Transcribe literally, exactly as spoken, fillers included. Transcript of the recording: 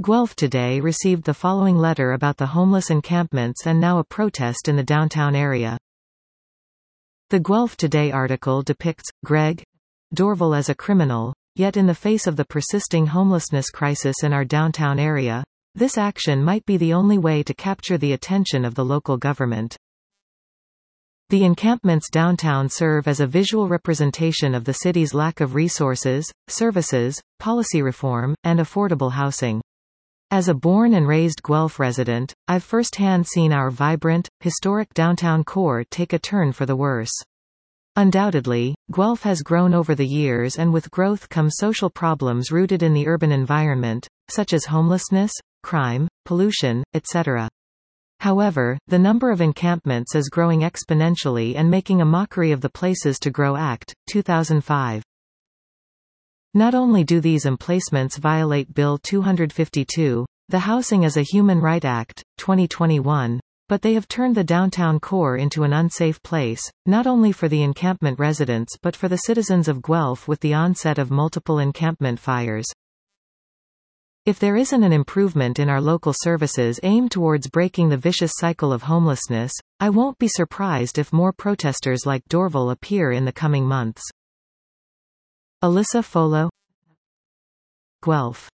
Guelph Today received the following letter about the homeless encampments and now a protest in the downtown area. The Guelph Today article depicts Greg Dorval as a criminal, yet in the face of the persisting homelessness crisis in our downtown area, this action might be the only way to capture the attention of the local government. The encampments downtown serve as a visual representation of the city's lack of resources, services, policy reform, and affordable housing. As a born and raised Guelph resident, I've firsthand seen our vibrant, historic downtown core take a turn for the worse. Undoubtedly, Guelph has grown over the years, and with growth come social problems rooted in the urban environment, such as homelessness, crime, pollution, et cetera. However, the number of encampments is growing exponentially and making a mockery of the Places to Grow Act, two thousand five. Not only do these emplacements violate Bill two fifty-two, the Housing as a Human Right Act, twenty twenty-one, but they have turned the downtown core into an unsafe place, not only for the encampment residents but for the citizens of Guelph with the onset of multiple encampment fires. If there isn't an improvement in our local services aimed towards breaking the vicious cycle of homelessness, I won't be surprised if more protesters like Dorval appear in the coming months. Alyssa Folo, Guelph.